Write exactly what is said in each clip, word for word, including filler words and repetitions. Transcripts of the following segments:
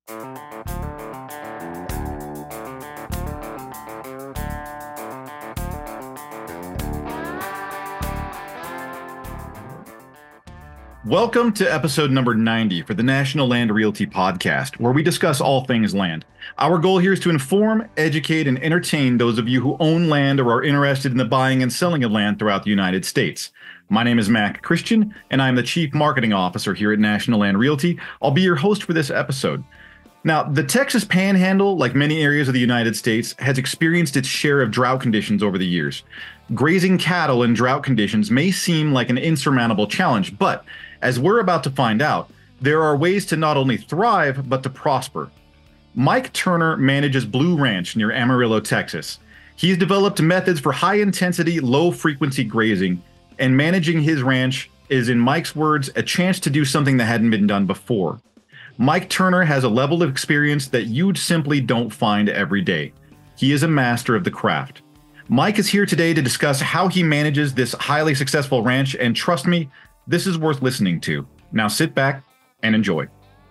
Welcome to episode number ninety for the National Land Realty Podcast, where we discuss all things land. Our goal here is to inform, educate, and entertain those of you who own land or are interested in the buying and selling of land throughout the United States. My name is Mac Christian, and I'm the Chief Marketing Officer here at National Land Realty. I'll be your host for this episode. Now, the Texas Panhandle, like many areas of the United States, has experienced its share of drought conditions over the years. Grazing cattle in drought conditions may seem like an insurmountable challenge, but as we're about to find out, there are ways to not only thrive, but to prosper. Mike Turner manages Blue Ranch near Amarillo, Texas. He's developed methods for high-intensity, low-frequency grazing, and managing his ranch is, in Mike's words, a chance to do something that hadn't been done before. Mike Turner has a level of experience that you simply don't find every day. He is a master of the craft. Mike is here today to discuss how he manages this highly successful ranch, and trust me, this is worth listening to. Now sit back and enjoy.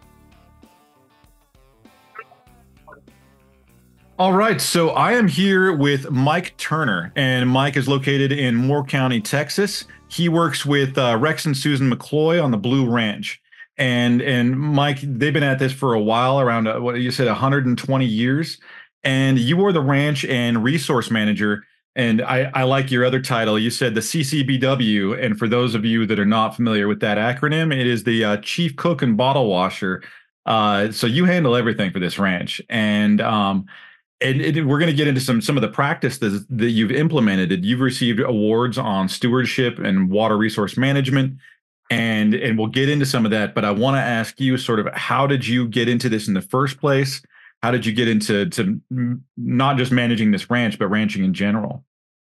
All right, so I am here with Mike Turner, and Mike is located in Moore County, Texas. He works with uh, Rex and Susan McCloy on the Blue Ranch. And and Mike, they've been at this for a while, around uh, what you said, one hundred twenty years. And you are the ranch and resource manager. And I, I like your other title. You said the C C B W. And for those of you that are not familiar with that acronym, it is the uh, Chief Cook and Bottle Washer. Uh, so you handle everything for this ranch. And um, and, and we're going to get into some some of the practices that you've implemented. You've received awards on stewardship and water resource management. And and we'll get into some of that, but I want to ask you sort of, how did you get into this in the first place? How did you get into to not just managing this ranch, but ranching in general?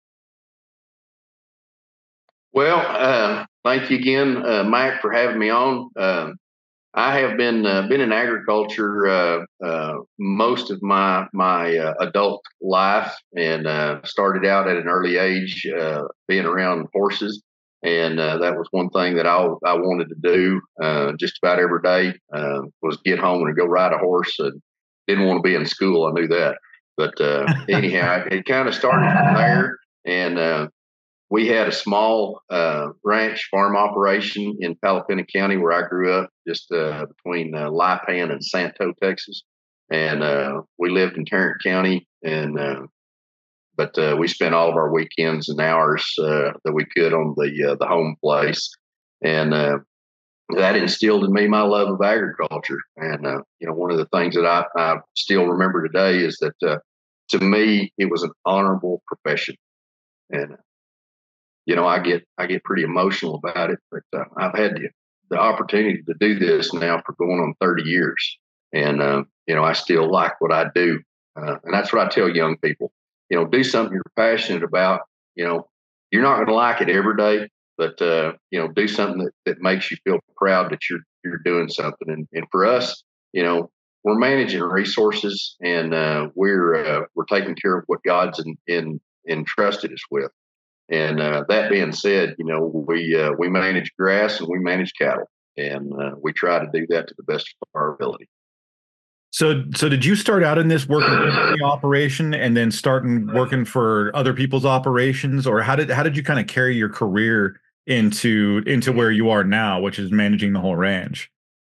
Well, uh, thank you again, uh, Mike, for having me on. Uh, I have been uh, been in agriculture uh, uh, most of my my uh, adult life, and uh, started out at an early age uh, being around horses. And uh, that was one thing that I, I wanted to do uh, just about every day, uh, was get home and go ride a horse. And didn't want to be in school. I knew that. But uh, anyhow, it kind of started from there. And uh, we had a small uh, ranch farm operation in Palapena County where I grew up, just uh, between uh, Lipan and Santo, Texas. And uh, we lived in Tarrant County. And uh, But uh, we spent all of our weekends and hours uh, that we could on the uh, the home place, and uh, that instilled in me my love of agriculture. And uh, you know, one of the things that I, I still remember today is that uh, to me it was an honorable profession. And uh, you know, I get I get pretty emotional about it, but uh, I've had the, the opportunity to do this now for going on thirty years, and uh, you know, I still like what I do, uh, and that's what I tell young people. You know, do something you're passionate about. You know, you're not going to like it every day, but, uh, you know, do something that, that makes you feel proud that you're you're doing something. And, and for us, you know, we're managing resources, and uh, we're uh, we're taking care of what God's in, in, entrusted us with. And uh, that being said, you know, we uh, we manage grass and we manage cattle, and uh, we try to do that to the best of our ability. So, so did you start out in this working in the operation and then starting working for other people's operations, or how did how did you kind of carry your career into into where you are now, which is managing the whole ranch?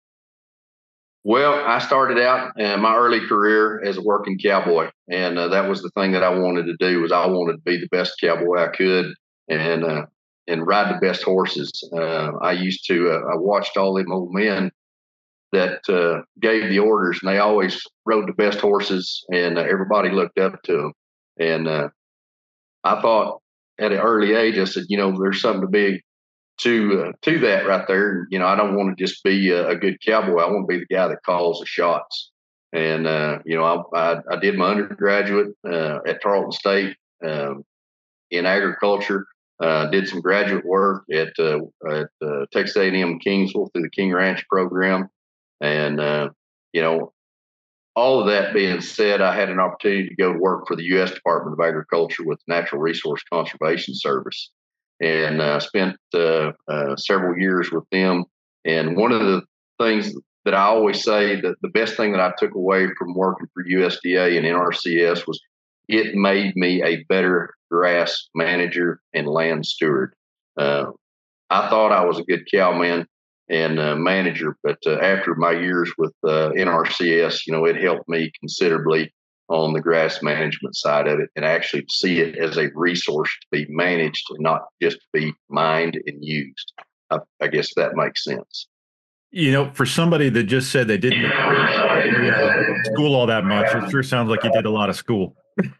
Well, I started out in my early career as a working cowboy, and uh, that was the thing that I wanted to do. Was I wanted to be the best cowboy I could, and uh, and ride the best horses. Uh, I used to. Uh, I watched all them old men that uh, gave the orders, and they always rode the best horses, and uh, everybody looked up to them. And uh, I thought at an early age, I said, you know, there's something to be to uh, to that right there. You know, I don't want to just be a, a good cowboy. I want to be the guy that calls the shots. And uh, you know, I, I, I did my undergraduate uh, at Tarleton State um, in agriculture. Uh, did some graduate work at uh, at uh, Texas A and M Kingsville through the King Ranch program. And, uh, you know, all of that being said, I had an opportunity to go to work for the U S Department of Agriculture with the Natural Resource Conservation Service. And I uh, spent uh, uh, several years with them. And one of the things that I always say that the best thing that I took away from working for U S D A and N R C S was it made me a better grass manager and land steward. Uh, I thought I was a good cowman and uh, manager, but uh, after my years with uh, N R C S, you know, it helped me considerably on the grass management side of it, and actually see it as a resource to be managed and not just to be mined and used. I, I guess that makes sense. You know, for somebody that just said they didn't school all that much, it sure sounds like you did a lot of school.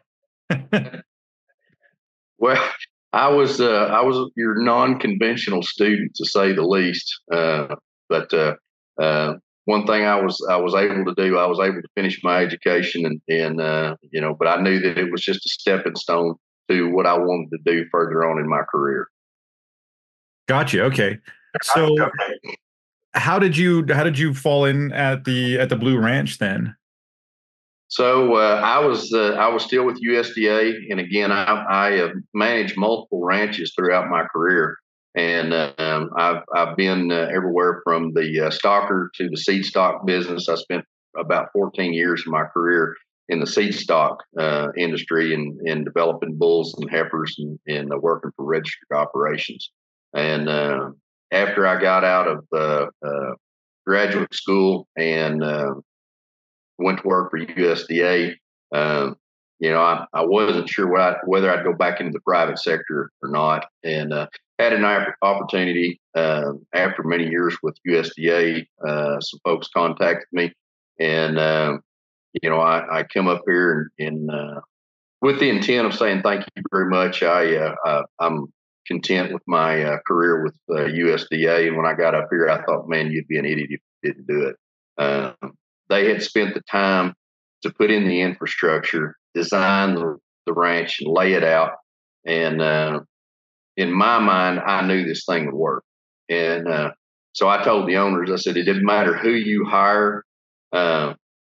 Well, I was uh, I was your non-conventional student, to say the least. Uh, but uh, uh, one thing I was I was able to do, I was able to finish my education, and and uh, you know, but I knew that it was just a stepping stone to what I wanted to do further on in my career. Gotcha. Okay. So, how did you how did you fall in at the at the Blue Ranch then? So uh, I was uh, I was still with U S D A, and again I, I have managed multiple ranches throughout my career, and uh, um, I've I've been uh, everywhere from the uh, stocker to the seed stock business. I spent about fourteen years of my career in the seed stock uh, industry and in developing bulls and heifers and, and uh, working for registered operations. And uh, after I got out of uh, uh, graduate school and uh, went to work for U S D A, um, you know, I, I wasn't sure what I, whether I'd go back into the private sector or not, and uh, had an opportunity uh, after many years with U S D A. Uh, some folks contacted me, and uh, you know, I, I come up here and, and uh, with the intent of saying thank you very much. I uh, uh, I'm content with my uh, career with uh, U S D A, and when I got up here, I thought, man, you'd be an idiot if you didn't do it. Um, they had spent the time to put in the infrastructure, design the, the ranch, and lay it out. And uh, in my mind, I knew this thing would work. And uh, so I told the owners, I said, it didn't matter who you hire. Uh,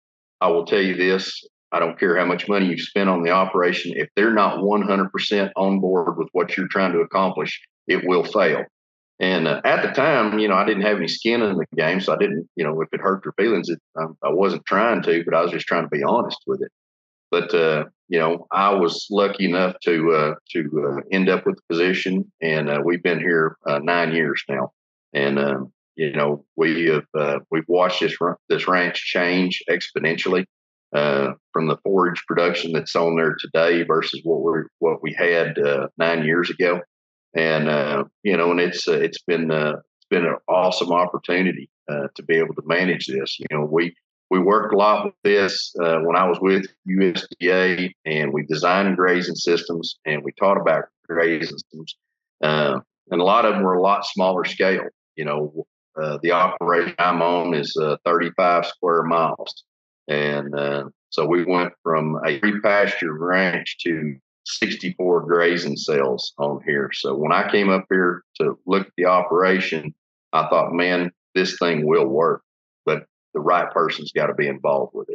I will tell you this. I don't care how much money you spend on the operation. If they're not one hundred percent on board with what you're trying to accomplish, it will fail. And uh, at the time, you know, I didn't have any skin in the game, so I didn't, you know, if it hurt their feelings, it, I, I wasn't trying to, but I was just trying to be honest with it. But uh, you know, I was lucky enough to uh, to uh, end up with the position, and uh, we've been here uh, nine years now. And um, you know, we have uh, we've watched this this ranch change exponentially uh, from the forage production that's on there today versus what we what we had uh, nine years ago. And uh, you know, and it's uh, it's been uh, it's been an awesome opportunity uh, to be able to manage this. You know, we we worked a lot with this uh, when I was with U S D A, and we designed grazing systems, and we taught about grazing systems, uh, and a lot of them were a lot smaller scale. You know, uh, the operation I'm on is uh, thirty-five square miles, and uh, so we went from a free pasture ranch to sixty-four grazing cells on here. So when I came up here to look at the operation, I thought, man, this thing will work, but the right person's got to be involved with it.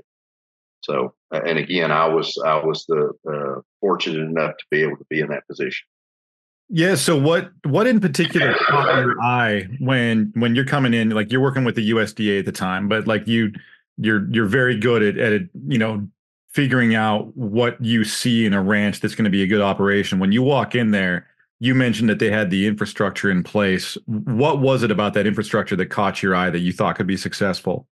So, and again, I was I was the uh, fortunate enough to be able to be in that position. Yeah. So what what in particular caught your eye when when you're coming in? Like, you're working with the U S D A at the time, but like you you're you're very good at at you know figuring out what you see in a ranch that's going to be a good operation. When you walk in there, you mentioned that they had the infrastructure in place. What was it about that infrastructure that caught your eye that you thought could be successful?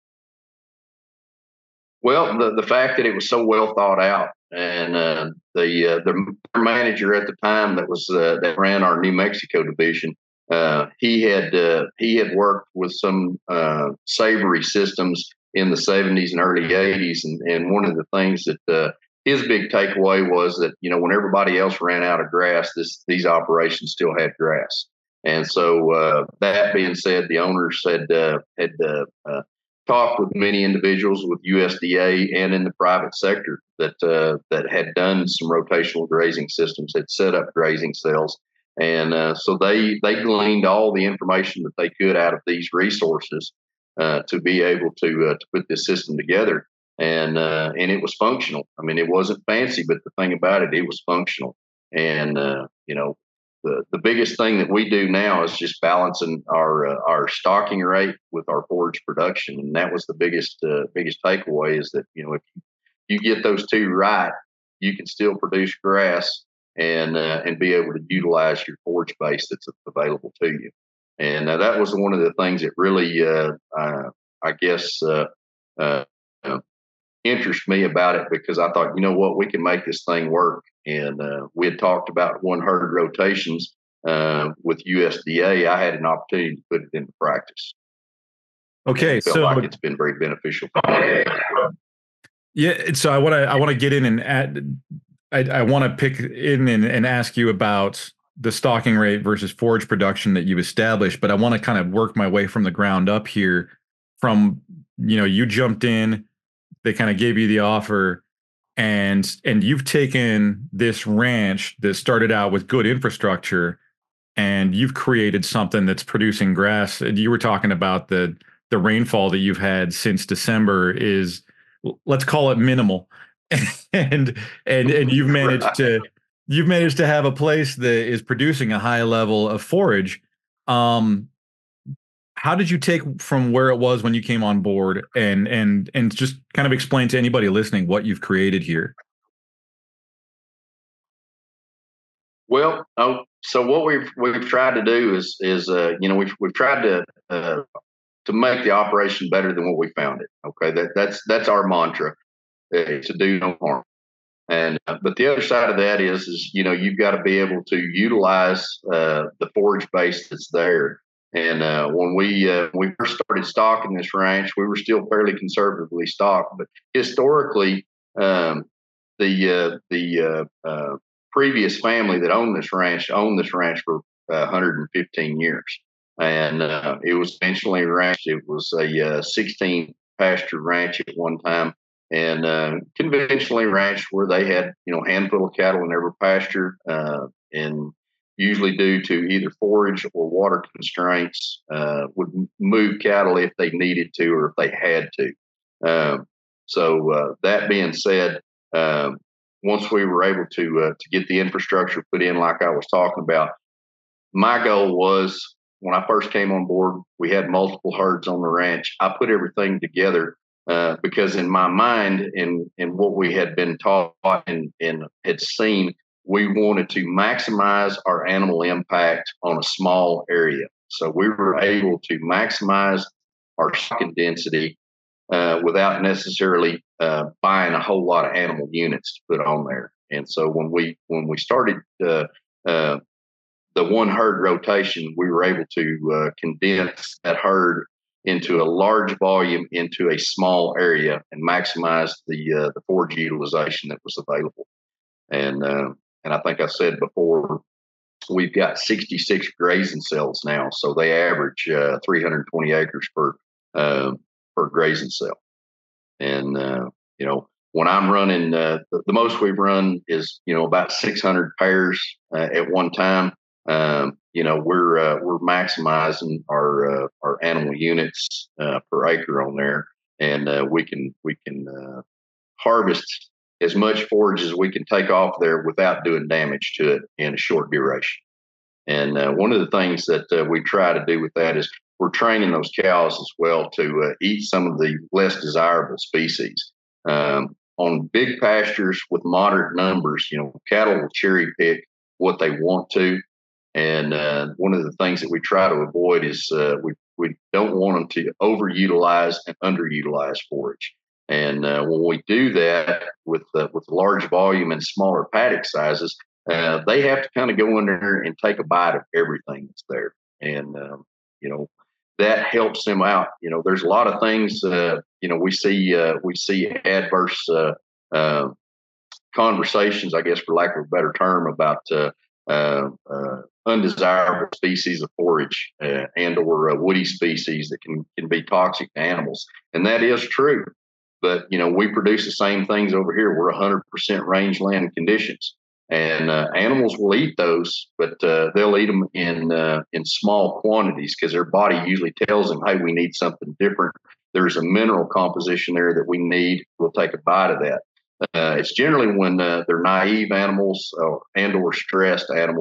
Well, the, the fact that it was so well thought out, and uh, the uh, the manager at the time that was uh, that ran our New Mexico division, uh, he had uh, he had worked with some uh, savory systems in the seventies and early eighties, and, and one of the things that uh, his big takeaway was that, you know, when everybody else ran out of grass, this these operations still had grass. And so uh, that being said, the owners had uh, had uh, uh, talked with many individuals with U S D A and in the private sector that uh, that had done some rotational grazing systems, had set up grazing cells, and uh, so they they gleaned all the information that they could out of these resources uh, to be able to uh, to put this system together, and uh, and it was functional. I mean, it wasn't fancy, but the thing about it, it was functional, and uh, you know. the the biggest thing that we do now is just balancing our uh, our stocking rate with our forage production, and that was the biggest uh, biggest takeaway is that you know if you get those two right, you can still produce grass and uh, and be able to utilize your forage base that's available to you. And uh, that was one of the things that really, uh, uh, I guess, uh, uh, uh, interested me about it, because I thought, you know what, we can make this thing work. And uh, we had talked about one herd rotations uh, with U S D A. I had an opportunity to put it into practice. Okay, felt so like it's been very beneficial. Yeah, so I want to I want to get in and add. I, I want to pick in and, and ask you about the stocking rate versus forage production that you've established, but I want to kind of work my way from the ground up here. From you know, you jumped in, they kind of gave you the offer, and and you've taken this ranch that started out with good infrastructure, and you've created something that's producing grass. And you were talking about the the rainfall that you've had since December is, let's call it minimal, and and and you've managed to you've managed to have a place that is producing a high level of forage. Um, how did you take from where it was when you came on board, and and and just kind of explain to anybody listening what you've created here? Well, oh, so what we've we've tried to do is is uh, you know we've we've tried to uh, to make the operation better than what we found it. Okay, that that's that's our mantra, uh, to do no harm. And uh, but the other side of that is is you know you've got to be able to utilize uh, the forage base that's there. And uh, when we uh, when we first started stocking this ranch, we were still fairly conservatively stocked, but historically, um, the uh, the uh, uh, previous family that owned this ranch owned this ranch for uh, one hundred fifteen years, and uh, it was eventually ranched. It was a uh, sixteen pasture ranch at one time, and uh, conventionally ranched, where they had you know a handful of cattle in every pasture, uh, and usually due to either forage or water constraints, uh, would move cattle if they needed to or if they had to. Um, so uh, that being said, um, once we were able to uh, to get the infrastructure put in, like I was talking about, my goal was, when I first came on board, we had multiple herds on the ranch. I put everything together uh, because in my mind, and in what we had been taught and, and had seen, we wanted to maximize our animal impact on a small area. So we were able to maximize our stocking density uh, without necessarily uh, buying a whole lot of animal units to put on there. And so when we when we started uh, uh, the one herd rotation, we were able to uh, condense that herd into a large volume into a small area and maximize the uh, the forage utilization that was available. And uh, and I think I said before, we've got sixty-six grazing cells now, so they average uh, three hundred twenty acres per uh, per grazing cell. And uh, you know, when I'm running, uh, the, the most we've run is you know about six hundred pairs uh, at one time. Um, you know, we're uh, we're maximizing our uh, our animal units uh, per acre on there, and uh, we can we can uh, harvest as much forage as we can take off there without doing damage to it in a short duration. And uh, one of the things that uh, we try to do with that is we're training those cows as well to uh, eat some of the less desirable species. Um, on big pastures with moderate numbers, you know, cattle will cherry pick what they want to. And uh, one of the things that we try to avoid is uh, we, we don't want them to overutilize and underutilize forage. And uh, when we do that with uh, with large volume and smaller paddock sizes, uh, they have to kind of go in there and take a bite of everything that's there. And, um, you know, that helps them out. You know, there's a lot of things, uh, you know, we see uh, we see adverse uh, uh, conversations, I guess, for lack of a better term, about uh, uh, uh, undesirable species of forage uh, and or uh, woody species that can, can be toxic to animals. And that is true. But, you know, we produce the same things over here. We're one hundred percent rangeland conditions. And uh, animals will eat those, but uh, they'll eat them in uh, in small quantities because their body usually tells them, hey, we need something different. There's a mineral composition there that we need. We'll take a bite of that. Uh, it's generally when uh, they're naive animals uh, and or stressed animals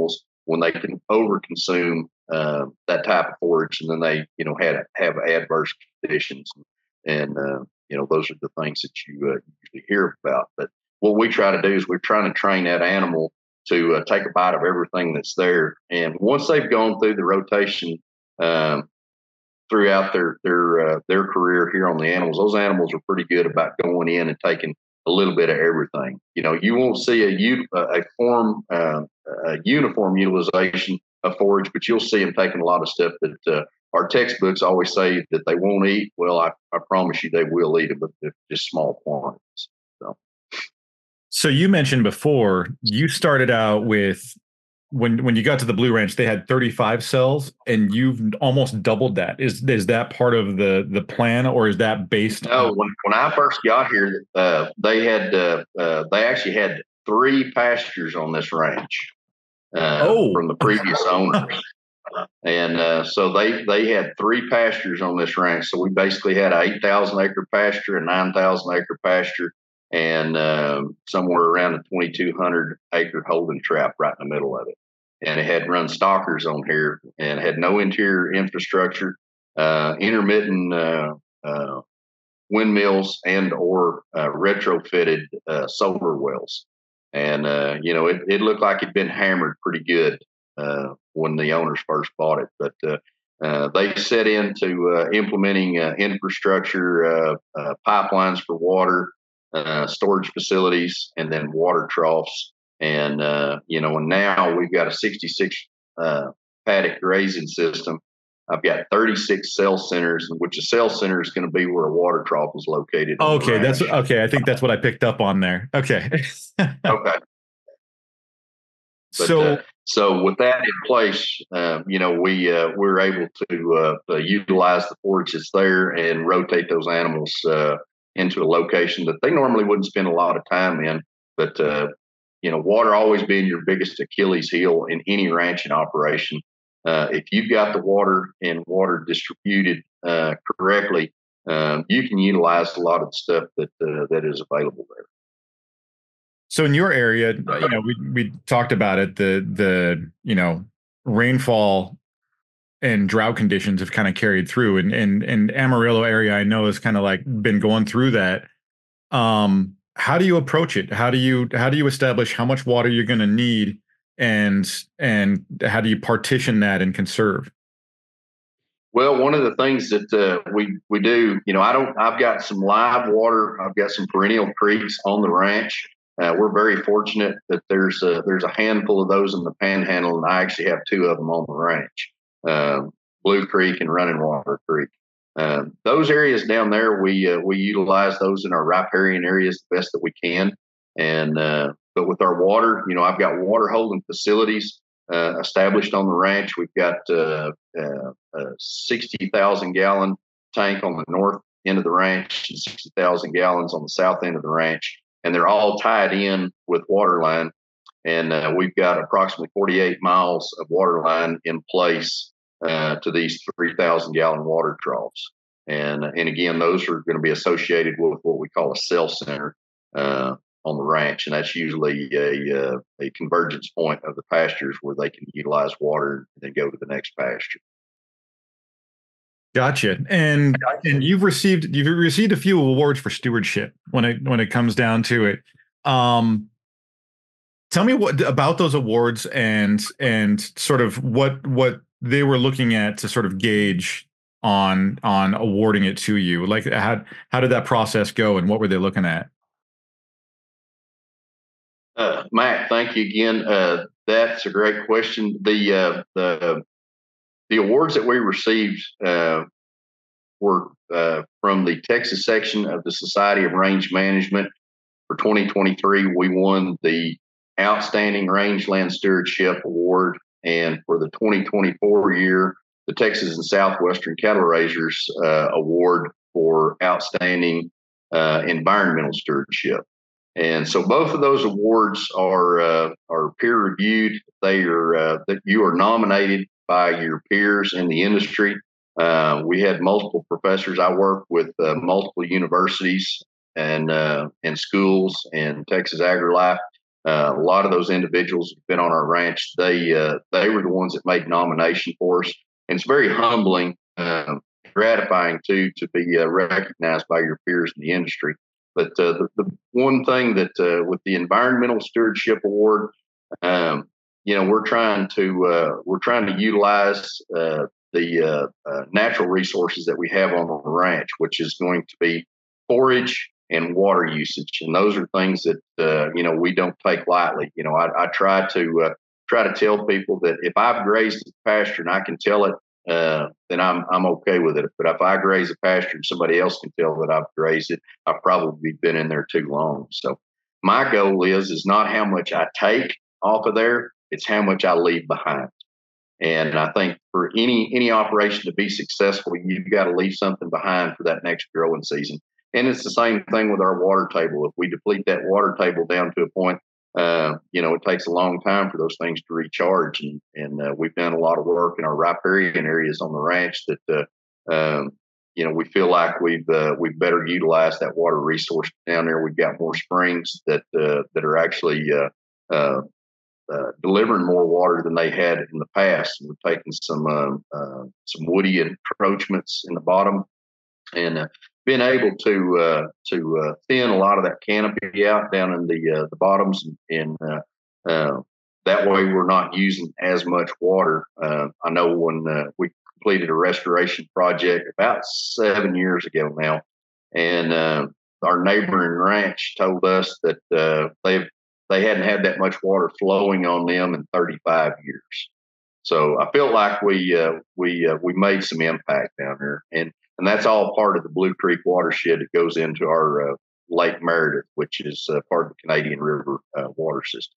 when they can overconsume uh, that type of forage, and then they, you know, had have adverse conditions, and uh, you know, those are the things that you uh, usually hear about. But what we try to do is we're trying to train that animal to uh, take a bite of everything that's there, and once they've gone through the rotation um, throughout their their uh, their career here on the animals, those animals are pretty good about going in and taking a little bit of everything. You know, you won't see a a form uh, a uniform utilization of forage, but you'll see them taking a lot of stuff that uh, our textbooks always say that they won't eat. Well, I, I promise you they will eat it, but just small quantities. So. So you mentioned before you started out with when when you got to the Blue Ranch, they had thirty-five cells, and you've almost doubled that. Is is that part of the the plan, or is that based? No, on- when when I first got here, uh, they had uh, uh, they actually had three pastures on this ranch uh, oh. from the previous owners. And uh, so they they had three pastures on this ranch. So we basically had an eight thousand acre pasture, a nine thousand acre pasture, and uh, somewhere around a twenty-two hundred acre holding trap right in the middle of it. And it had run stockers on here and had no interior infrastructure, uh, intermittent uh, uh, windmills and or uh, retrofitted uh, solar wells. And, uh, you know, it, it looked like it'd been hammered pretty good uh, when the owners first bought it. But uh, uh, they set into uh, implementing uh, infrastructure, uh, uh, pipelines for water, uh, storage facilities, and then water troughs. And, uh, you know, and now we've got a sixty-six uh, paddock grazing system. I've got thirty-six cell centers, which a cell center is going to be where a water trough is located. Okay, that's okay. I think that's what I picked up on there. Okay. Okay. But, so, uh, so with that in place, uh, you know, we uh, we're able to uh, utilize the forage that's there and rotate those animals uh, into a location that they normally wouldn't spend a lot of time in. But uh, you know, water always being your biggest Achilles heel in any ranching operation. Uh, if you've got the water and water distributed uh, correctly, um, you can utilize a lot of the stuff that uh, that is available there. So in your area, you know, we we talked about it. The the you know rainfall and drought conditions have kind of carried through, and and and Amarillo area, I know, has kind of like been going through that. Um, how do you approach it? How do you how do you establish how much water you're going to need? And and how do you partition that and conserve? Well, one of the things that uh, we we do, you know, I don't. I've got some live water. I've got some perennial creeks on the ranch. Uh, we're very fortunate that there's a, there's a handful of those in the Panhandle, and I actually have two of them on the ranch, uh, Blue Creek and Running Water Creek. Uh, those areas down there, we uh, we utilize those in our riparian areas the best that we can. And uh, but with our water, you know, I've got water holding facilities uh, established on the ranch. We've got uh, uh, a sixty thousand gallon tank on the north end of the ranch and sixty thousand gallons on the south end of the ranch. And they're all tied in with water line. And uh, we've got approximately forty-eight miles of water line in place uh, to these three thousand gallon water troughs. And, and again, those are going to be associated with what we call a cell center uh, on the ranch. And that's usually a, uh, a convergence point of the pastures where they can utilize water and then go to the next pasture. Gotcha. And and you've received you've received a few awards for stewardship when it when it comes down to it. Um, tell me what about those awards and and sort of what what they were looking at to sort of gauge on on awarding it to you. Like how how did that process go, and what were they looking at? Uh, Matt, thank you again. Uh, that's a great question. The uh, the the awards that we received uh, were uh, from the Texas section of the Society of Range Management. For twenty twenty-three, we won the Outstanding Rangeland Stewardship Award, and for the twenty twenty-four year, the Texas and Southwestern Cattle Raisers uh, Award for Outstanding uh, Environmental Stewardship. And so both of those awards are uh, are peer reviewed. They are uh, that you are nominated by your peers in the industry. Uh, we had multiple professors. I work with uh, multiple universities and uh, and schools and Texas AgriLife. Uh, a lot of those individuals who've been on our ranch, they uh, they were the ones that made nomination for us, and it's very humbling, uh, gratifying too, to be uh, recognized by your peers in the industry. But uh, the, the one thing that uh, with the Environmental Stewardship Award, um, you know, we're trying to uh, we're trying to utilize uh, the uh, uh, natural resources that we have on the ranch, which is going to be forage and water usage, and those are things that uh, you know we don't take lightly. You know, I, I try to uh, try to tell people that if I've grazed a pasture and I can tell it, uh, then I'm I'm okay with it. But if I graze a pasture and somebody else can tell that I've grazed it, I've probably been in there too long. So my goal is is not how much I take off of there; it's how much I leave behind. And I think for any any operation to be successful, you've got to leave something behind for that next growing season. And it's the same thing with our water table. If we deplete that water table down to a point, uh, you know, it takes a long time for those things to recharge. And, and uh, we've done a lot of work in our riparian areas on the ranch that, uh, um, you know, we feel like we've uh, we've better utilized that water resource down there. We've got more springs that uh, that are actually uh, uh, uh, delivering more water than they had in the past. We've taken some uh, uh, some woody encroachments in the bottom and uh, been able to uh, to uh, thin a lot of that canopy out down in the uh, the bottoms, and, and uh, uh, that way we're not using as much water. Uh, I know when uh, we completed a restoration project about seven years ago now, and uh, our neighboring ranch told us that uh, they they hadn't had that much water flowing on them in thirty-five years. So I felt like we uh, we uh, we made some impact down there, and and that's all part of the Blue Creek watershed that goes into our uh, Lake Meredith, which is uh, part of the Canadian River uh, water system.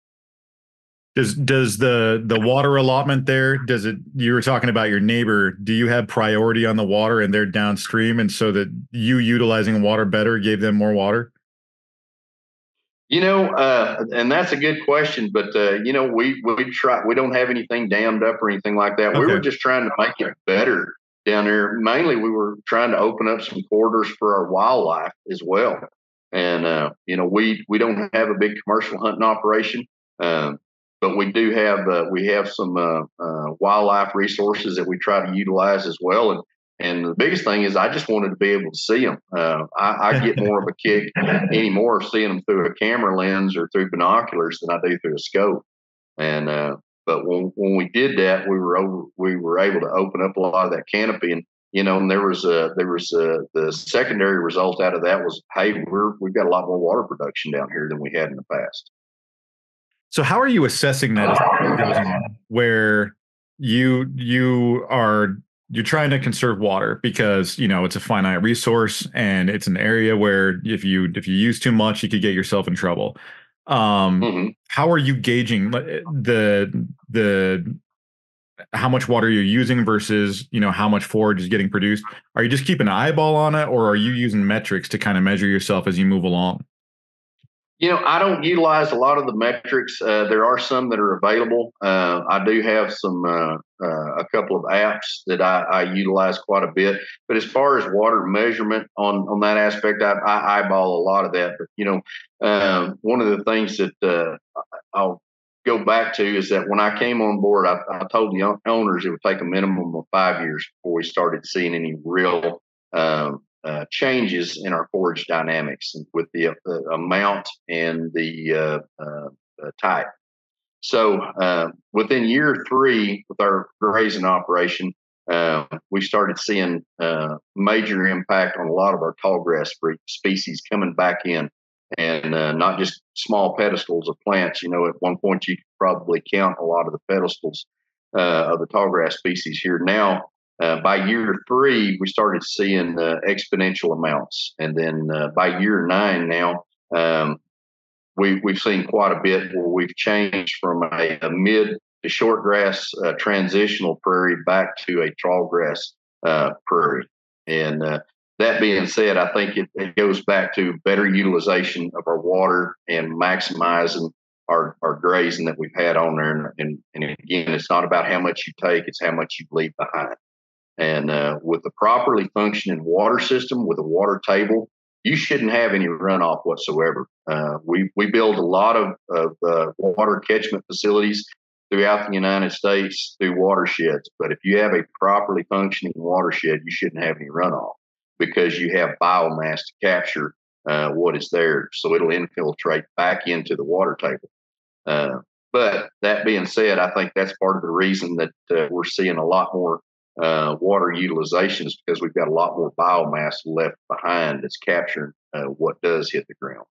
Does does the the water allotment there? Does it? You were talking about your neighbor. Do you have priority on the water, and they're downstream, and so that you utilizing water better gave them more water? You know, uh, and that's a good question, but uh, you know, we we try. We don't have anything dammed up or anything like that. Okay. We were just trying to make it better down there. Mainly, we were trying to open up some corridors for our wildlife as well. And uh, you know, we we don't have a big commercial hunting operation, um, but we do have uh, we have some uh, uh, wildlife resources that we try to utilize as well. And And the biggest thing is I just wanted to be able to see them. Uh, I, I get more of a kick anymore of seeing them through a camera lens or through binoculars than I do through a scope. And uh, but when when we did that, we were over, we were able to open up a lot of that canopy, and you know, and there was a there was a, the secondary result out of that was, hey, we're we've got a lot more water production down here than we had in the past. So how are you assessing that as it goes on, where you you are you're trying to conserve water because, you know, it's a finite resource and it's an area where if you if you use too much, you could get yourself in trouble. Um, mm-hmm. How are you gauging the the how much water you're using versus, you know, how much forage is getting produced? Are you just keeping an eyeball on it, or are you using metrics to kind of measure yourself as you move along? You know, I don't utilize a lot of the metrics. Uh, there are some that are available. Uh, I do have some, uh, uh, a couple of apps that I, I utilize quite a bit. But as far as water measurement on, on that aspect, I, I eyeball a lot of that. But, you know, uh, one of the things that uh, I'll go back to is that when I came on board, I, I told the owners it would take a minimum of five years before we started seeing any real um, Uh, changes in our forage dynamics with the uh, amount and the uh, uh, uh, type. So uh, within year three with our grazing operation, uh, we started seeing uh, major impact on a lot of our tall grass species coming back in, and uh, not just small pedestals of plants. You know, at one point you could probably count a lot of the pedestals uh, of the tall grass species here. Now, Uh, by year three, we started seeing uh, exponential amounts. And then uh, by year nine now, um, we, we've seen quite a bit where we've changed from a, a mid to short grass uh, transitional prairie back to a tall grass uh, prairie. And uh, that being said, I think it, it goes back to better utilization of our water and maximizing our, our grazing that we've had on there. And, and, and again, it's not about how much you take, it's how much you leave behind. And uh, with the properly functioning water system, with a water table, you shouldn't have any runoff whatsoever. Uh, we we build a lot of, of uh, water catchment facilities throughout the United States through watersheds. But if you have a properly functioning watershed, you shouldn't have any runoff because you have biomass to capture uh, what is there, so it'll infiltrate back into the water table. Uh, but that being said, I think that's part of the reason that uh, we're seeing a lot more uh, water utilization is because we've got a lot more biomass left behind that's capturing uh, what does hit the ground.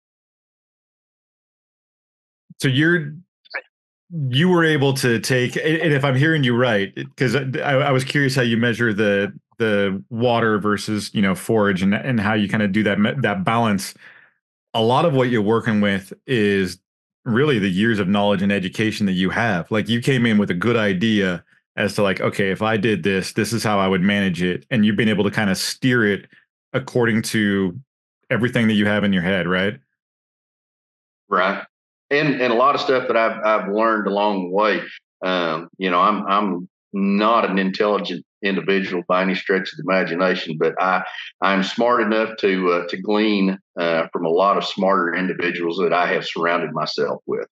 So you're you were able to take, and if I'm hearing you right, because I, I was curious how you measure the the water versus you know forage and and how you kind of do that that balance. A lot of what you're working with is really the years of knowledge and education that you have. Like you came in with a good idea as to like, okay, if I did this, this is how I would manage it. And you've been able to kind of steer it according to everything that you have in your head, right? Right. And and a lot of stuff that I've I've learned along the way. Um, you know, I'm I'm not an intelligent individual by any stretch of the imagination, but I I'm smart enough to uh, to glean uh, from a lot of smarter individuals that I have surrounded myself with.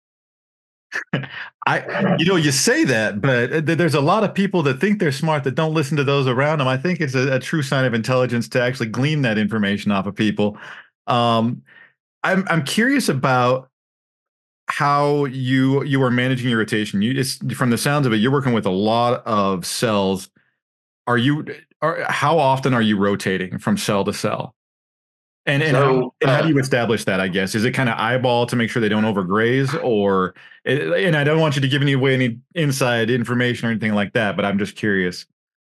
I, you know, you say that, but there's a lot of people that think they're smart that don't listen to those around them. I think it's a, a true sign of intelligence to actually glean that information off of people. Um, I'm I'm curious about how you you are managing your rotation. You it's from the sounds of it, you're working with a lot of cells. Are you are how often are you rotating from cell to cell? And and how So and how do uh, you establish that? I guess is it kind of eyeball to make sure they don't overgraze, or and I don't want you to give any away any inside information or anything like that, but I'm just curious.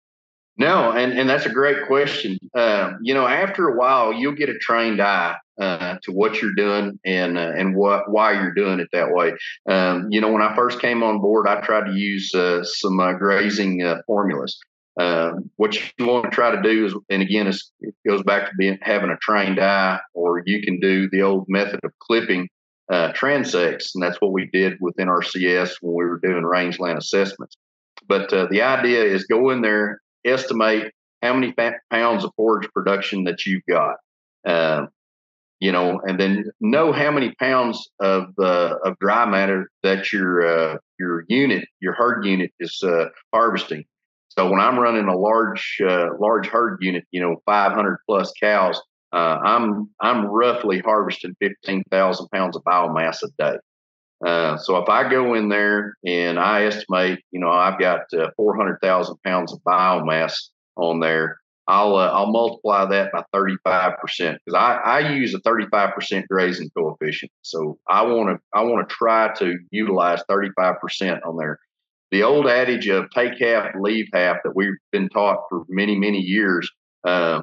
no, and and that's a great question. Um, you know, after a while, you'll get a trained eye uh, to what you're doing and uh, and what why you're doing it that way. Um, you know, when I first came on board, I tried to use uh, some uh, grazing uh, formulas. Uh, what you want to try to do is, and again, it's, it goes back to being having a trained eye, or you can do the old method of clipping uh, transects, and that's what we did within our C S when we were doing rangeland assessments. But uh, the idea is go in there, estimate how many pounds of forage production that you've got, uh, you know, and then know how many pounds of uh, of dry matter that your uh, your unit, your herd unit, is uh, harvesting. So when I'm running a large uh, large herd unit, you know, five hundred plus cows, uh, I'm I'm roughly harvesting fifteen thousand pounds of biomass a day. Uh, so if I go in there and I estimate, you know, I've got uh, four hundred thousand pounds of biomass on there, I'll uh, I'll multiply that by thirty-five percent because I, I use a thirty-five percent grazing coefficient. So I want to I want to try to utilize thirty-five percent on there. The old adage of take half, leave half that we've been taught for many many years. Uh,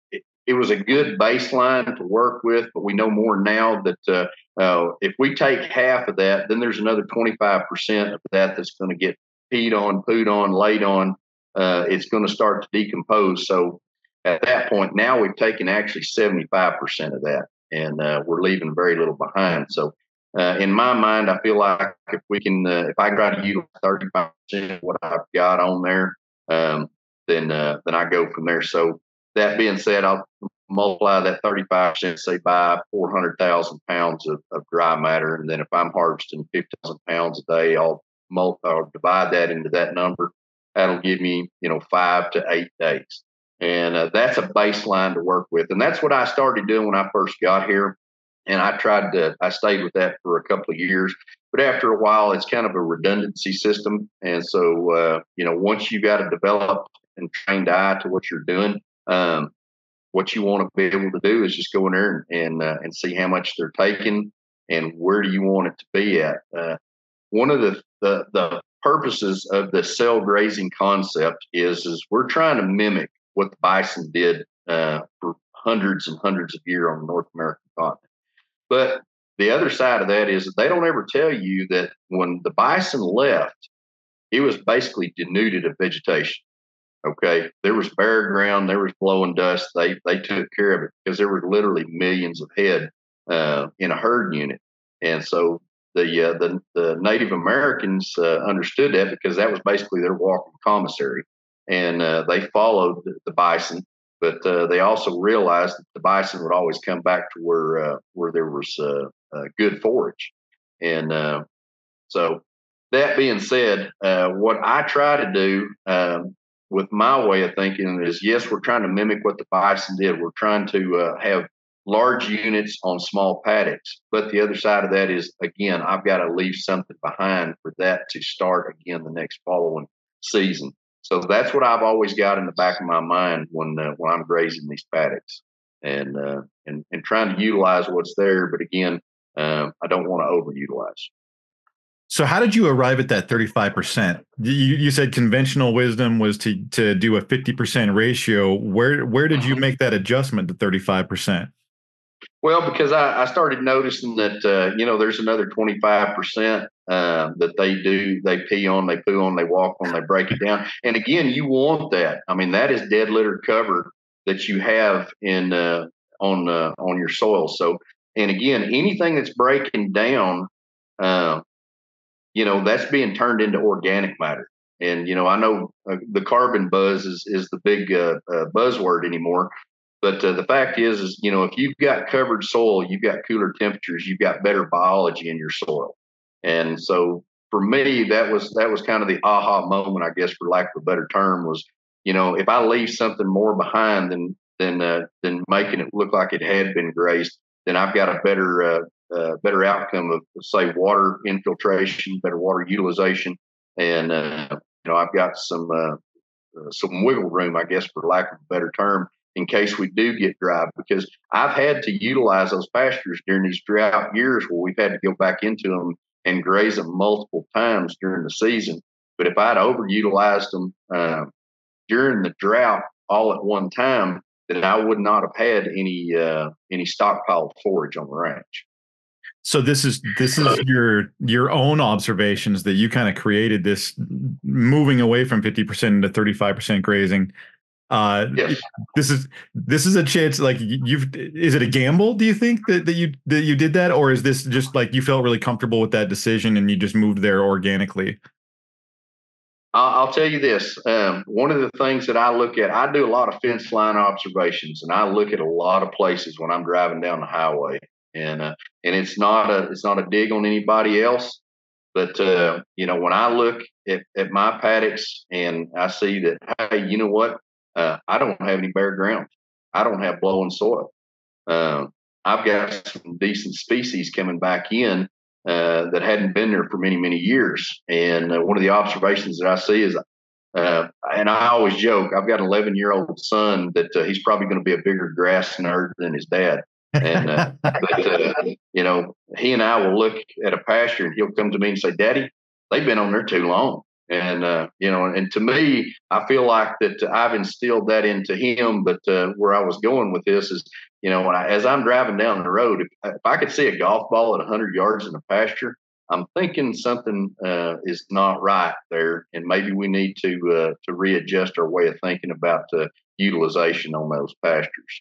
it was a good baseline to work with, but we know more now that uh, uh, if we take half of that, then there's another twenty-five percent of that that's going to get peed on, pooed on, laid on. Uh, it's going to start to decompose. So at that point, now we've taken actually seventy-five percent of that, and uh, we're leaving very little behind. So uh, in my mind, I feel like if we can, uh, if I try to utilize thirty-five percent of what I've got on there, um, then uh, then I go from there. So that being said, I'll multiply that thirty-five percent, say by four hundred thousand pounds of, of dry matter. And then if I'm harvesting fifty thousand pounds a day, I'll, multi- I'll divide that into that number. That'll give me, you know, five to eight days. And uh, that's a baseline to work with. And that's what I started doing when I first got here. And I tried to, I stayed with that for a couple of years. But after a while, it's kind of a redundancy system. And so, uh, you know, once you got a developed and trained eye to what you're doing, um, what you want to be able to do is just go in there and and, uh, and see how much they're taking and where do you want it to be at. Uh, one of the, the the purposes of the cell grazing concept is is we're trying to mimic what the bison did uh, for hundreds and hundreds of years on the North American continent. But the other side of that is that they don't ever tell you that when the bison left, it was basically denuded of vegetation. Okay, there was bare ground, there was blowing dust. They they took care of it because there were literally millions of head uh, in a herd unit, and so the uh, the the Native Americans uh, understood that because that was basically their walking commissary, and uh, they followed the, the bison. but uh, they also realized that the bison would always come back to where uh, where there was uh, uh, good forage. And uh, so, that being said, uh, what I try to do um, with my way of thinking is, yes, we're trying to mimic what the bison did. We're trying to uh, have large units on small paddocks. But the other side of that is, again, I've got to leave something behind for that to start again the next following season. So that's what I've always got in the back of my mind when uh, when I'm grazing these paddocks, and uh, and and trying to utilize what's there. But again, uh, I don't want to overutilize. So how did you arrive at that thirty-five percent? You, you said conventional wisdom was to to do a fifty percent ratio. Where where did you make that adjustment to thirty-five percent? Well, because I, I started noticing that, uh, you know, there's another twenty-five percent uh, that they do, they pee on, they poo on, they walk on, they break it down. And again, you want that. I mean, that is dead litter cover that you have in uh, on uh, on your soil. So, and again, anything that's breaking down, uh, you know, that's being turned into organic matter. And, you know, I know uh, the carbon buzz is, is the big uh, uh, buzzword anymore. But uh, the fact is, is, you know, if you've got covered soil, you've got cooler temperatures, you've got better biology in your soil. And so for me, that was that was kind of the aha moment, I guess, for lack of a better term, was, you know, if I leave something more behind than than uh, than making it look like it had been grazed, then I've got a better uh, uh, better outcome of, say, water infiltration, better water utilization, and uh, you know, I've got some uh, uh, some wiggle room, I guess, for lack of a better term, in case we do get dry, because I've had to utilize those pastures during these drought years where we've had to go back into them and graze them multiple times during the season. But if I'd overutilized them uh, during the drought all at one time, then I would not have had any uh, any stockpiled forage on the ranch. So this is this is your your own observations that you kind of created, this moving away from fifty percent to thirty-five percent grazing. Uh, yes. This is this is a chance. Like, you've, is it a gamble? Do you think that, that you that you did that, or is this just like you felt really comfortable with that decision and you just moved there organically? I'll tell you this. Um, one of the things that I look at, I do a lot of fence line observations, and I look at a lot of places when I'm driving down the highway. And uh, and it's not a it's not a dig on anybody else, but uh, you know, when I look at, at my paddocks and I see that, hey, you know what? Uh, I don't have any bare ground. I don't have blowing soil. Uh, I've got some decent species coming back in uh, that hadn't been there for many, many years. And uh, one of the observations that I see is, uh, and I always joke, I've got an eleven-year-old son that uh, he's probably going to be a bigger grass nerd than his dad. And uh, but uh, you know, he and I will look at a pasture, and he'll come to me and say, "Daddy, they've been on there too long." And, uh, you know, and to me, I feel like that I've instilled that into him. But uh, where I was going with this is, you know, when I, as I'm driving down the road, if, if I could see a golf ball at one hundred yards in a pasture, I'm thinking something uh, is not right there. And maybe we need to uh, to readjust our way of thinking about uh, utilization on those pastures.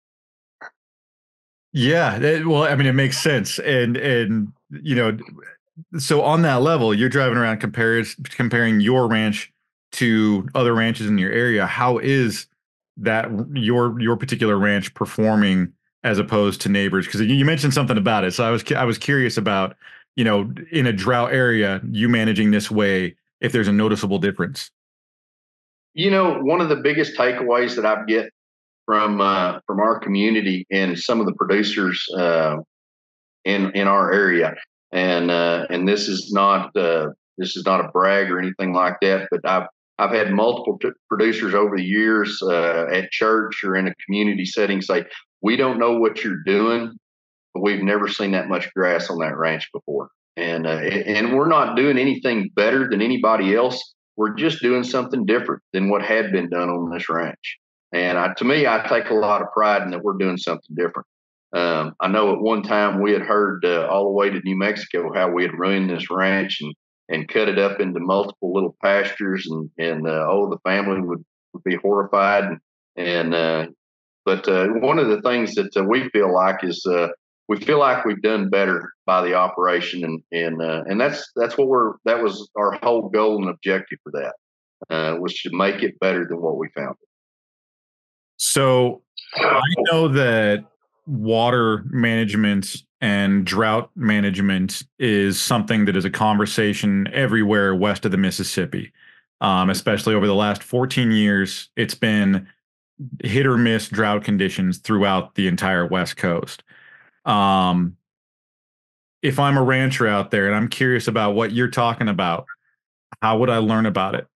Yeah, it, well, I mean, it makes sense. And, and, you know, so on that level, you're driving around compares, comparing your ranch to other ranches in your area. How is that your your particular ranch performing as opposed to neighbors? Because you mentioned something about it, so I was I was curious about, you know, in a drought area, you managing this way, if there's a noticeable difference. You know, one of the biggest takeaways that I get from uh, from our community and some of the producers uh, in in our area. And uh, and this is not uh, this is not a brag or anything like that. But I've I've had multiple t- producers over the years uh, at church or in a community setting say, "We don't know what you're doing, but we've never seen that much grass on that ranch before." And uh, and we're not doing anything better than anybody else. We're just doing something different than what had been done on this ranch. And I, to me, I take a lot of pride in that we're doing something different. Um, I know at one time we had heard uh, all the way to New Mexico how we had ruined this ranch and, and cut it up into multiple little pastures, and and uh, oh, the family would, would be horrified. And, and uh, but uh, one of the things that uh, we feel like is uh, we feel like we've done better by the operation, and and uh, and that's that's what we're that was our whole goal and objective for that uh, was to make it better than what we found it. So I know that water management and drought management is something that is a conversation everywhere west of the Mississippi. Um, especially over the last fourteen years, it's been hit or miss drought conditions throughout the entire West Coast. Um, if I'm a rancher out there and I'm curious about what you're talking about, how would I learn about it?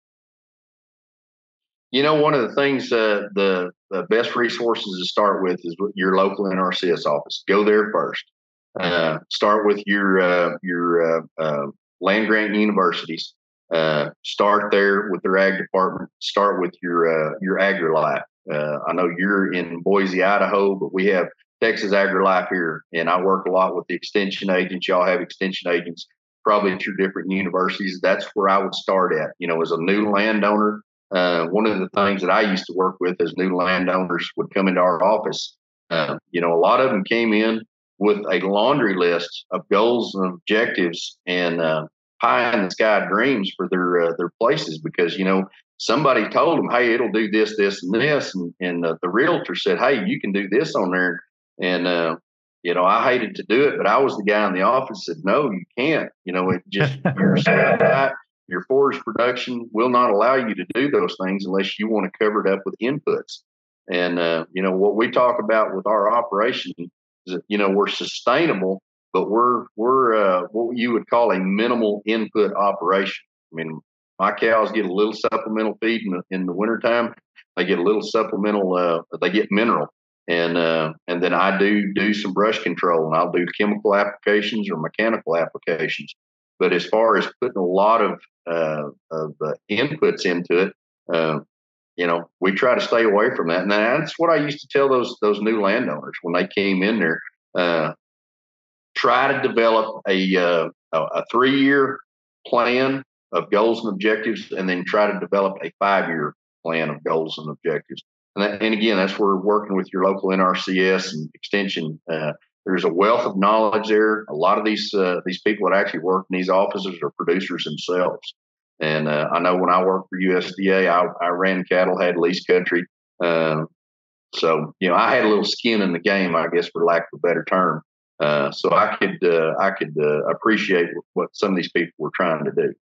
You know, one of the things, uh, the the best resources to start with is with your local N R C S office. Go there first. Uh, start with your uh, your uh, uh, land grant universities. Uh, start there with their ag department. Start with your uh, your AgriLife. Uh, I know you're in Boise, Idaho, but we have Texas AgriLife here, and I work a lot with the extension agents. Y'all have extension agents probably at your different universities. That's where I would start at. You know, as a new landowner, uh, one of the things that I used to work with as new landowners would come into our office. Uh, you know, a lot of them came in with a laundry list of goals and objectives and uh, pie in the sky dreams for their uh, their places, because you know somebody told them, hey, it'll do this, this, and this, and, and uh, the realtor said, hey, you can do this on there, and uh, you know I hated to do it, but I was the guy in the office that said, no, you can't. You know, it just your your forage production will not allow you to do those things unless you want to cover it up with inputs. And uh, you know what we talk about with our operation is that, you know, we're sustainable, but we're we're uh, what you would call a minimal input operation. I mean, my cows get a little supplemental feed in the, in the wintertime. They get a little supplemental. Uh, they get mineral, and uh, and then I do do some brush control, and I'll do chemical applications or mechanical applications. But as far as putting a lot of uh, of uh, inputs into it, uh, you know, we try to stay away from that. And that's what I used to tell those those new landowners when they came in there. Uh, try to develop a uh, a three year plan of goals and objectives, and then try to develop a five year plan of goals and objectives. And, that, and again, that's where we're working with your local N R C S and extension. Uh, there's a wealth of knowledge there. A lot of these uh, these people that actually work in these offices are producers themselves. And uh, I know when I worked for U S D A, I, I ran cattle, had lease country. Uh, so, you know, I had a little skin in the game, I guess, for lack of a better term. Uh, so I could uh, I could uh, appreciate what some of these people were trying to do.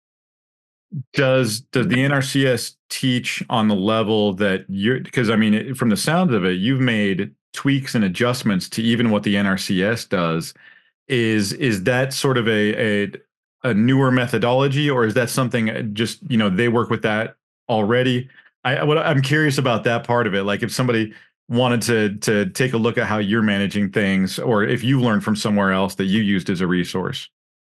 Does does the N R C S teach on the level that you're, because I mean, it, from the sound of it, you've made tweaks and adjustments to even what the N R C S does. Is is that sort of a, a a newer methodology, or is that something just, you know, they work with that already? I what I'm curious about that part of it. Like if somebody wanted to to take a look at how you're managing things, or if you learned from somewhere else that you used as a resource.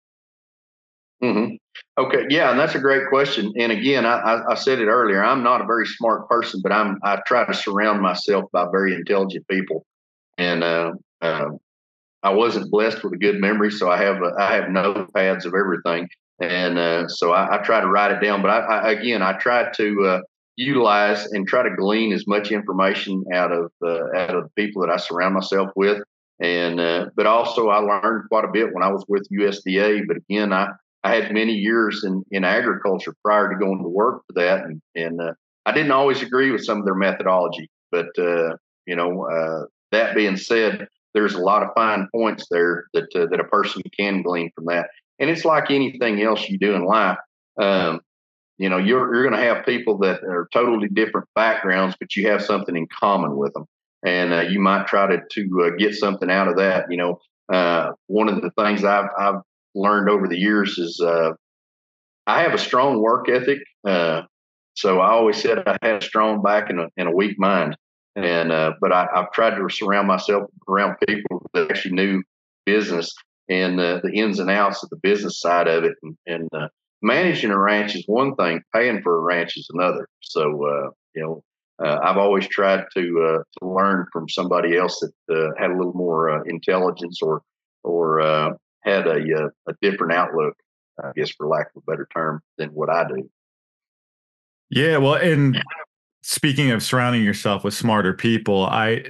Mm-hmm. Okay, yeah, and that's a great question. And again, I, I, I said it earlier. I'm not a very smart person, but I'm I try to surround myself by very intelligent people. And uh, uh, I wasn't blessed with a good memory, so I have uh, I have notepads of everything, and uh, so I, I try to write it down. But I, I again, I try to uh, utilize and try to glean as much information out of uh, out of the people that I surround myself with. And uh, but also I learned quite a bit when I was with U S D A. But again, I I had many years in, in agriculture prior to going to work for that, and and uh, I didn't always agree with some of their methodology. But uh, you know, uh, that being said, there's a lot of fine points there that uh, that a person can glean from that. And it's like anything else you do in life. Um, you know, you're you're going to have people that are totally different backgrounds, but you have something in common with them, and uh, you might try to to uh, get something out of that. You know, uh, one of the things I've I've learned over the years is uh, I have a strong work ethic. Uh, so I always said I had a strong back and a, and a weak mind. And uh, but I, I've tried to surround myself around people that actually knew business and uh, the ins and outs of the business side of it. And, and uh, managing a ranch is one thing; paying for a ranch is another. So uh, you know, uh, I've always tried to uh, to learn from somebody else that uh, had a little more uh, intelligence or or uh, had a uh, a different outlook, I guess, for lack of a better term, than what I do. Yeah, well, and speaking of surrounding yourself with smarter people, I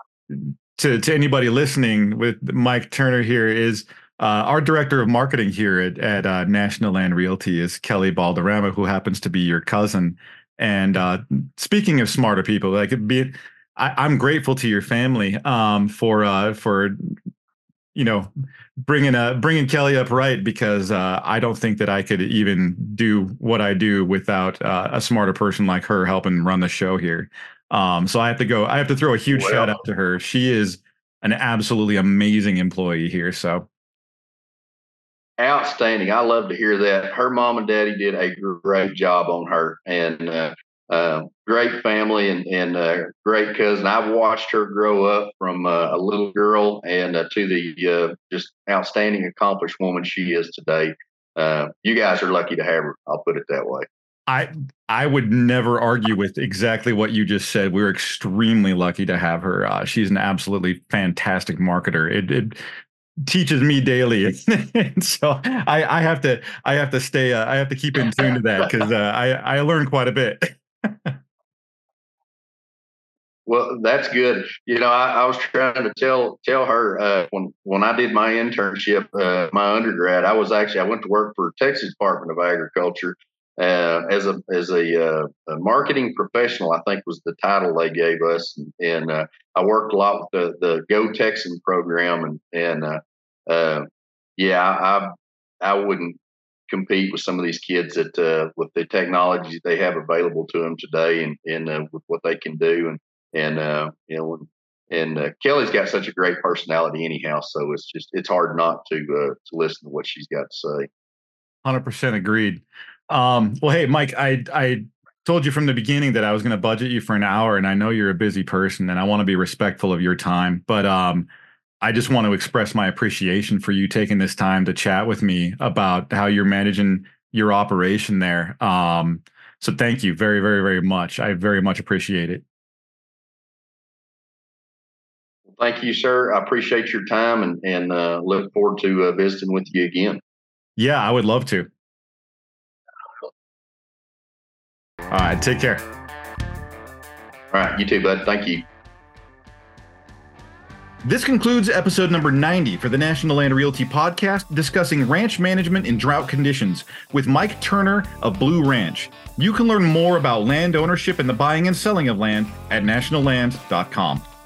to to anybody listening, with Mike Turner here is uh, our director of marketing here at at uh, National Land Realty is Kelly Balderrama, who happens to be your cousin. And uh, speaking of smarter people, like it'd be, I, I'm grateful to your family um, for uh, for you know bringing uh, bringing Kelly up right, because uh, I don't think that I could even do what I do without uh, a smarter person like her helping run the show here. Um, so I have to go. I have to throw a huge well, shout out to her. She is an absolutely amazing employee here. So. Outstanding. I love to hear that. Her mom and daddy did a great job on her, and uh, uh, great family and, and uh, great cousin. I've watched her grow up from uh, a little girl and uh, to the uh, just outstanding, accomplished woman she is today. Uh, you guys are lucky to have her. I'll put it that way. I I would never argue with exactly what you just said. We're extremely lucky to have her. Uh, she's an absolutely fantastic marketer. It, it teaches me daily, and so I, I have to I have to stay uh, I have to keep in tune to that, because uh, I I learn quite a bit. Well, that's good. You know, I, I was trying to tell tell her uh, when when I did my internship, uh, my undergrad, I was actually I went to work for Texas Department of Agriculture uh, as a as a, uh, a marketing professional. I think was the title they gave us, and, and uh, I worked a lot with the the Go Texan program, and and uh, uh, yeah, I I wouldn't compete with some of these kids that uh, with the technology they have available to them today, and and uh, with what they can do. And And, uh, you know, and uh, Kelly's got such a great personality anyhow. So it's just, it's hard not to, uh, to listen to what she's got to say. one hundred percent agreed. Um, well, hey, Mike, I, I told you from the beginning that I was going to budget you for an hour, and I know you're a busy person and I want to be respectful of your time, but, um, I just want to express my appreciation for you taking this time to chat with me about how you're managing your operation there. Um, so thank you very, very, very much. I very much appreciate it. Thank you, sir. I appreciate your time, and, and uh, look forward to uh, visiting with you again. Yeah, I would love to. All right, take care. All right, you too, bud. Thank you. This concludes episode number ninety for the National Land Realty Podcast, discussing ranch management in drought conditions with Mike Turner of Blue Ranch. You can learn more about land ownership and the buying and selling of land at national land dot com.